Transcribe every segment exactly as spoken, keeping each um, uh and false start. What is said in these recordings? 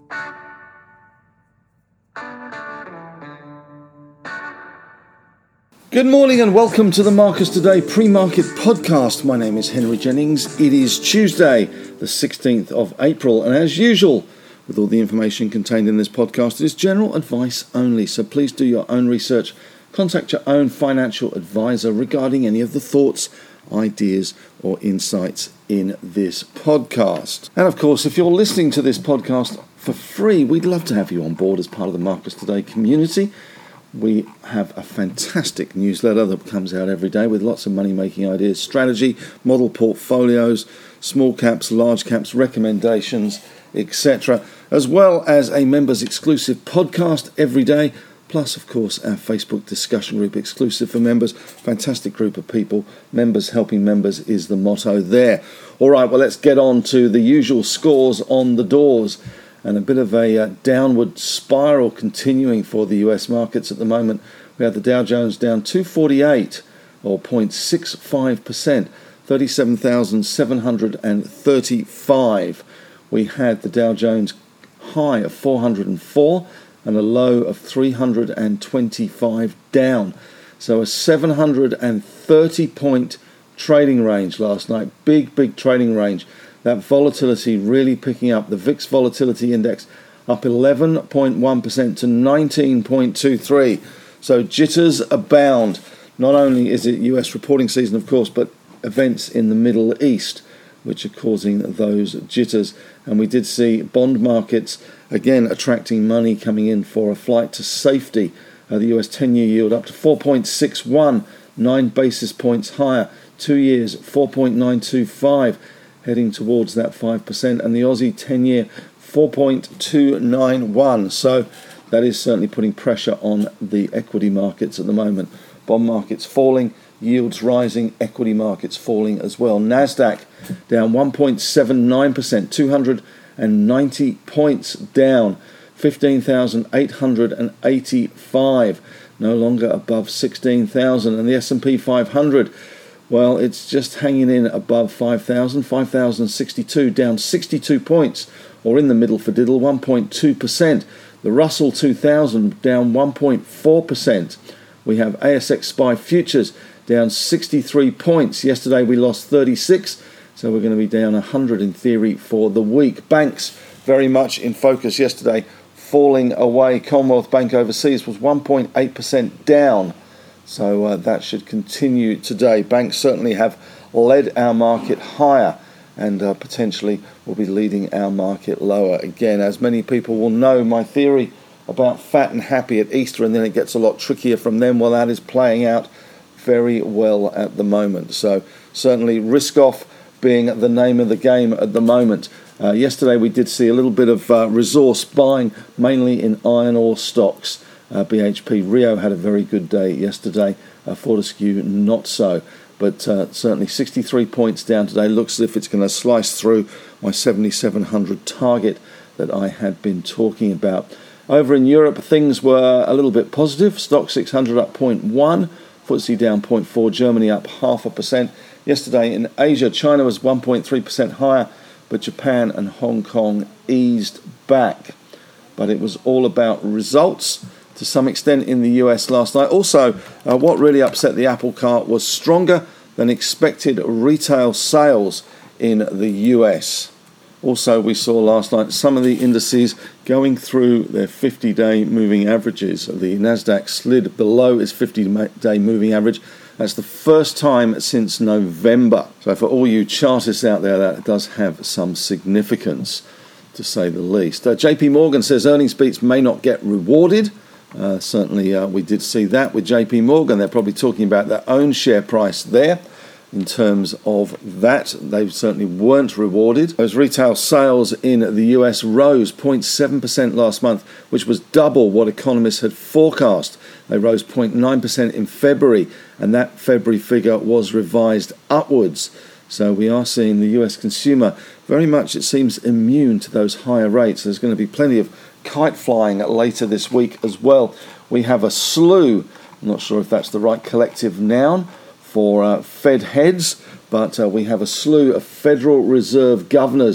Good morning and welcome to the Marcus Today pre-market podcast. My name is Henry Jennings. It is Tuesday, the sixteenth of April, and as usual, with all the information contained in this podcast, it is general advice only. So please do your own research. Contact your own financial advisor regarding any of the thoughts, ideas, or insights in this podcast. And of course, if you're listening to this podcast for free, we'd love to have you on board as part of the Marcus Today community. We have a fantastic newsletter that comes out every day with lots of money-making ideas, strategy, model portfolios, small caps, large caps, recommendations, et cetera, as well as a members exclusive podcast every day, plus, of course, our Facebook discussion group exclusive for members. Fantastic group of people. Members helping members is the motto there. All right, well, let's get on to the usual scores on the doors. And a bit of a uh, downward spiral continuing for the U S markets at the moment. We have the Dow Jones down two forty-eight, or zero point six five percent, thirty-seven thousand seven hundred thirty-five. We had the Dow Jones high of four hundred four and a low of three hundred twenty-five down. So a seven hundred thirty point trading range last night. Big, big trading range. That volatility really picking up. The V I X Volatility Index up eleven point one percent to nineteen point two three. So jitters abound. Not only is it U S reporting season, of course, but events in the Middle East which are causing those jitters. And we did see bond markets, again, attracting money coming in for a flight to safety. Uh, the U S ten-year yield up to four point six one, nine basis points higher. Two years, four point nine two five. Heading towards that five percent, and the Aussie ten-year four point two nine one. So that is certainly putting pressure on the equity markets at the moment. Bond markets falling, yields rising, equity markets falling as well. Nasdaq down one point seven nine percent, two hundred ninety points down, fifteen thousand eight hundred eighty-five, no longer above sixteen thousand. And the S and P five hundred, well, it's just hanging in above five thousand, five thousand sixty-two, down sixty-two points, or in the middle for diddle, one point two percent. The Russell two thousand down one point four percent. We have A S X S P Y futures down sixty-three points. Yesterday we lost thirty-six, so we're going to be down one hundred in theory for the week. Banks very much in focus yesterday, falling away. Commonwealth Bank overseas was one point eight percent down. So uh, that should continue today. Banks certainly have led our market higher and uh, potentially will be leading our market lower. Again, as many people will know, my theory about fat and happy at Easter, and then it gets a lot trickier from them, well, that is playing out very well at the moment. So certainly risk off being the name of the game at the moment. Uh, yesterday we did see a little bit of uh, resource buying, mainly in iron ore stocks. Uh, B H P Rio had a very good day yesterday. Uh, Fortescue not so, but uh, certainly sixty-three points down today. Looks as if it's going to slice through my seventy-seven hundred target that I had been talking about. Over in Europe, things were a little bit positive. Stock six hundred up zero point one, F T S E down zero point four, Germany up half a percent. Yesterday in Asia, China was one point three percent higher, but Japan and Hong Kong eased back. But it was all about results to some extent in the U S last night. Also, uh, what really upset the apple cart was stronger than expected retail sales in the U S. Also, we saw last night some of the indices going through their fifty-day moving averages. The Nasdaq slid below its fifty-day moving average. That's the first time since November. So for all you chartists out there, that does have some significance, to say the least. Uh, J P Morgan says earnings beats may not get rewarded. Uh, certainly uh, we did see that with J P Morgan. They're probably talking about their own share price there. In terms of that, they certainly weren't rewarded. Those retail sales in the U S rose zero point seven percent last month, which was double what economists had forecast. They rose zero point nine percent in February, and that February figure was revised upwards. So we are seeing the U S consumer very much, it seems, immune to those higher rates. There's going to be plenty of kite flying later this week as well. We have a slew, I'm not sure if that's the right collective noun, for uh, Fed heads, but uh, we have a slew of Federal Reserve governors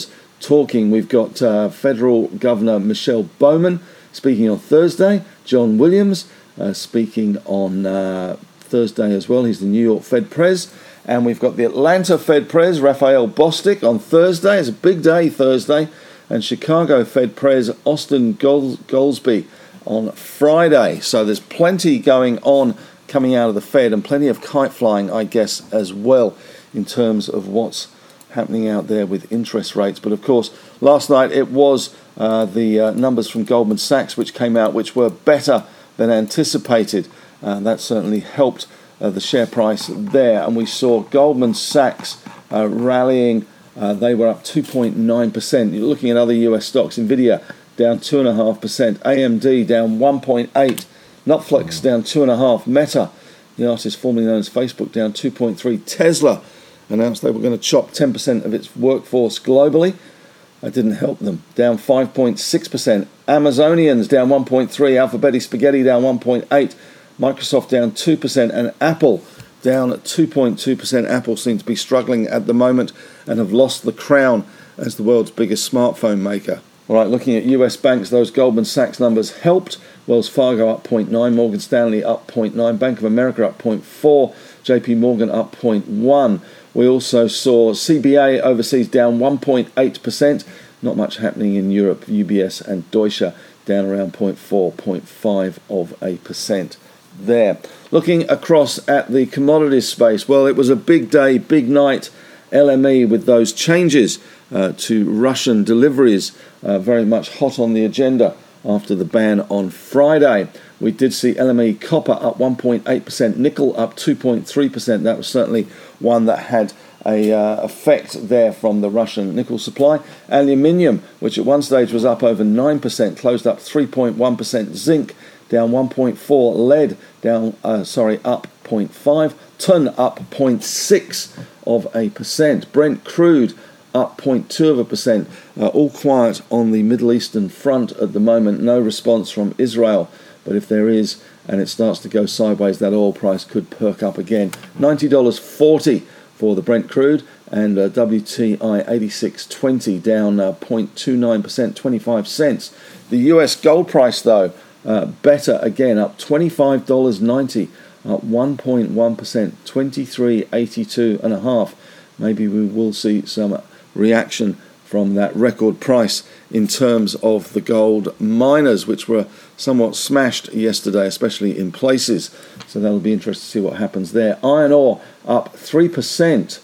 talking. We've got uh, Federal Governor Michelle Bowman speaking on Thursday, John Williams uh, speaking on uh, Thursday as well. He's the New York Fed Pres. And we've got the Atlanta Fed Pres, Raphael Bostic, on Thursday. It's a big day Thursday. And Chicago Fed Pres, Austin Gols- Goldsby on Friday. So there's plenty going on coming out of the Fed and plenty of kite flying, I guess, as well in terms of what's happening out there with interest rates. But of course, last night it was uh, the uh, numbers from Goldman Sachs which came out, which were better than anticipated. Uh, that certainly helped uh, the share price there. And we saw Goldman Sachs uh, rallying. Uh, they were up two point nine percent. You're looking at other U S stocks. Nvidia down two point five percent. A M D down one point eight percent. Netflix down two point five percent. Meta, the artist formerly known as Facebook, down two point three percent. Tesla announced they were going to chop ten percent of its workforce globally. That didn't help them. Down five point six percent. Amazonians down one point three percent. Alphabeti Spaghetti down one point eight percent. Microsoft down two percent. And Apple down two point two percent. Apple seems to be struggling at the moment and have lost the crown as the world's biggest smartphone maker. All right, looking at U S banks, those Goldman Sachs numbers helped. Wells Fargo up zero point nine percent. Morgan Stanley up zero point nine percent. Bank of America up zero point four percent. J P Morgan up zero point one percent. We also saw C B A overseas down one point eight percent. Not much happening in Europe. U B S and Deutsche down around zero point four, zero point five of a percent there. Looking across at the commodities space, well, it was a big day, big night. L M E with those changes uh, to Russian deliveries uh, very much hot on the agenda after the ban on Friday. We did see L M E copper up one point eight percent, nickel up two point three percent. That was certainly one that had a uh, effect there from the Russian nickel supply. Aluminium, which at one stage was up over nine percent, closed up three point one percent. Zinc down one point four. Lead down, uh, sorry, up zero point five. Tin up zero point six of a percent. Brent crude up zero point two of a percent. Uh, all quiet on the Middle Eastern front at the moment. No response from Israel. But if there is, and it starts to go sideways, that oil price could perk up again. ninety dollars and forty cents for the Brent crude, and uh, W T I eighty-six twenty down uh, zero point two nine percent, twenty-five cents. The U S gold price, though, uh, better again, up twenty-five dollars and ninety cents, up one point one percent, twenty-three eighty-two and a half. Maybe we will see some reaction from that record price in terms of the gold miners, which were somewhat smashed yesterday, especially in places. So that'll be interesting to see what happens there. Iron ore up three percent.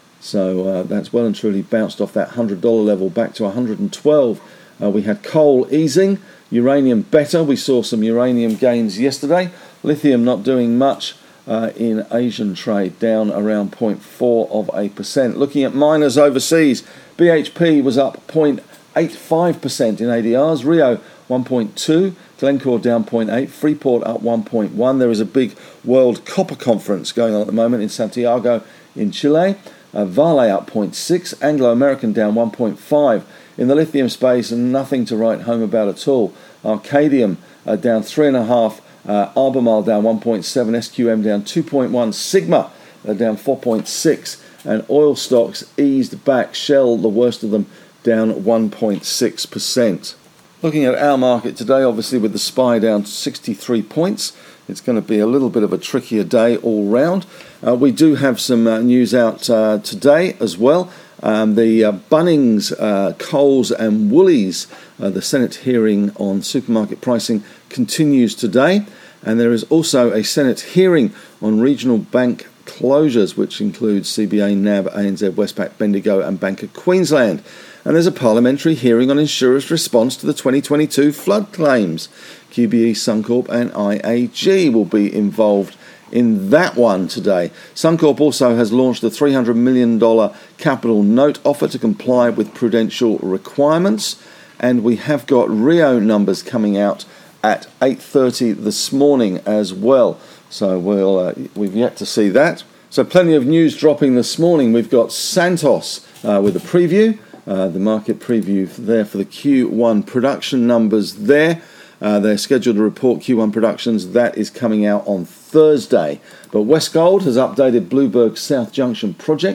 So uh, that's well and truly bounced off that one hundred dollars level back to one hundred twelve. Uh, we had coal easing, uranium better. We saw some uranium gains yesterday. Lithium not doing much uh, in Asian trade, down around zero point four of a percent. Looking at miners overseas, B H P was up zero point eight five percent in A D Rs. Rio one point two. Glencore down zero point eight. Freeport up one point one. There is a big World Copper Conference going on at the moment in Santiago in Chile. Uh, Vale up zero point six. Anglo American down one point five. In the lithium space, nothing to write home about at all. Arcadium uh, down three point five. Uh, Albemarle down one point seven. S Q M down two point one. Sigma uh, down four point six. And oil stocks eased back. Shell, the worst of them, down one point six percent. Looking at our market today, obviously with the S P Y down sixty-three points, it's going to be a little bit of a trickier day all round. Uh, we do have some uh, news out uh, today as well. Um, the uh, Bunnings, uh, Coles and Woolies, uh, the Senate hearing on supermarket pricing continues today. And there is also a Senate hearing on regional bank closures, which includes C B A, N A B, A N Z, Westpac, Bendigo and Bank of Queensland. And there's a parliamentary hearing on insurers' response to the twenty twenty-two flood claims. Q B E, Suncorp and I A G will be involved in that one today. Suncorp also has launched a three hundred million dollars capital note offer to comply with prudential requirements. And we have got Rio numbers coming out at eight thirty this morning as well. So we'll, uh, we've yet to see that. So plenty of news dropping this morning. We've got Santos uh, with a preview, uh, the market preview there for the Q one production numbers there. Uh, they're scheduled to report Q one productions. That is coming out on Thursday. But Westgold has updated Blueberg South Junction project.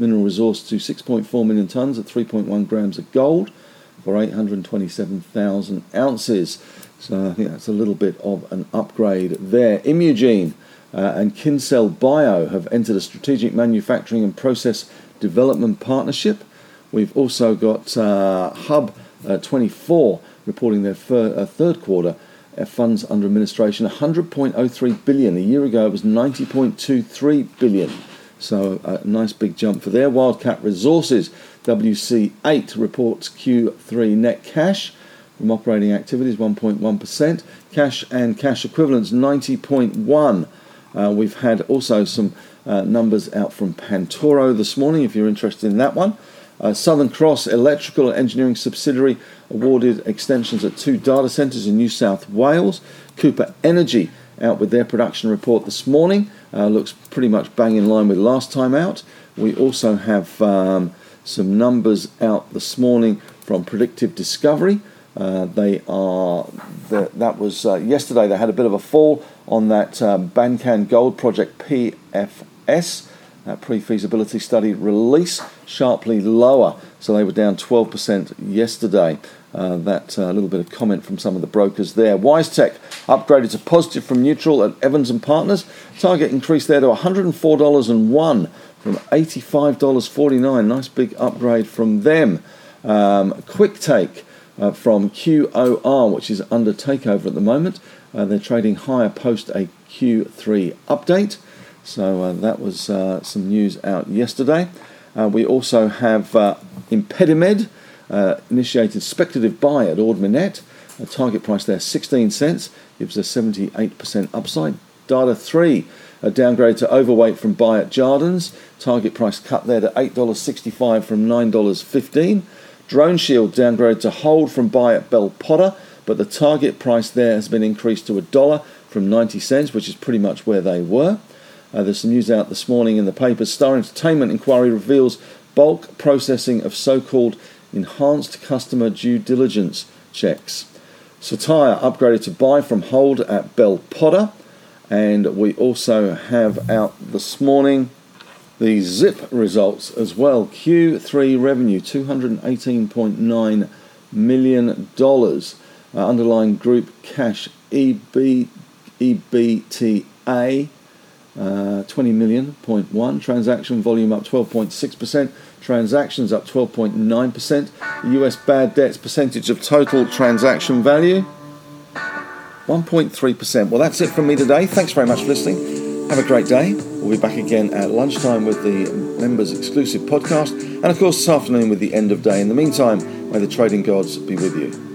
mineral resource to six point four million tonnes at three point one grams of gold for eight hundred twenty-seven thousand ounces. So I think that's a little bit of an upgrade there. Imugene uh, and Kincell Bio have entered a strategic manufacturing and process development partnership. We've also got uh, Hub uh, twenty-four reporting their fir- uh, third quarter uh, funds under administration, one hundred point oh three billion dollars. A year ago it was ninety point two three billion dollars. So a nice big jump for there. Wildcat Resources, W C eight, reports Q three net cash from operating activities, one point one percent. Cash and cash equivalents, ninety point one. Uh, we've had also some uh, numbers out from Pantoro this morning, if you're interested in that one. Uh, Southern Cross Electrical and Engineering subsidiary awarded extensions at two data centres in New South Wales. Cooper Energy out with their production report this morning. Uh, looks pretty much bang in line with last time out. We also have um, some numbers out this morning from Predictive Discovery. Uh, they are the, that was uh, yesterday. They had a bit of a fall on that uh, Bankan Gold Project P F S. That pre-feasibility study release sharply lower, so they were down twelve percent yesterday. Uh, that a uh, little bit of comment from some of the brokers there. WiseTech upgraded to positive from neutral at Evans and Partners. Target increased there to one hundred four dollars and one from eighty-five dollars and forty-nine cents. Nice big upgrade from them. Um, Quick Take uh, from Q O R, which is under takeover at the moment. Uh, they're trading higher post a Q three update. So uh, that was uh, some news out yesterday. Uh, we also have uh, Impedimed uh, initiated speculative buy at Ord Minnett. A target price there sixteen cents, gives a seventy-eight percent upside. Data three a downgrade to overweight from buy at Jardins. Target price cut there to eight dollars and sixty-five cents from nine dollars and fifteen cents. Drone Shield downgrade to hold from buy at Bell Potter, but the target price there has been increased to a dollar from ninety cents, which is pretty much where they were. Uh, there's some news out this morning in the papers. Star Entertainment inquiry reveals bulk processing of so-called enhanced customer due diligence checks. Satire upgraded to buy from hold at Bell Potter. And we also have out this morning the Zip results as well. Q three revenue, two hundred eighteen point nine million dollars. Uh, underlying group cash E B, E B T A, Uh, twenty million point one. Transaction volume up twelve point six percent. Transactions up twelve point nine percent. U S bad debts percentage of total transaction value, one point three percent. Well, that's it from me today. Thanks very much for listening. Have a great day. We'll be back again at lunchtime with the members exclusive podcast, and of course this afternoon with the end of day. In the meantime, may the trading gods be with you.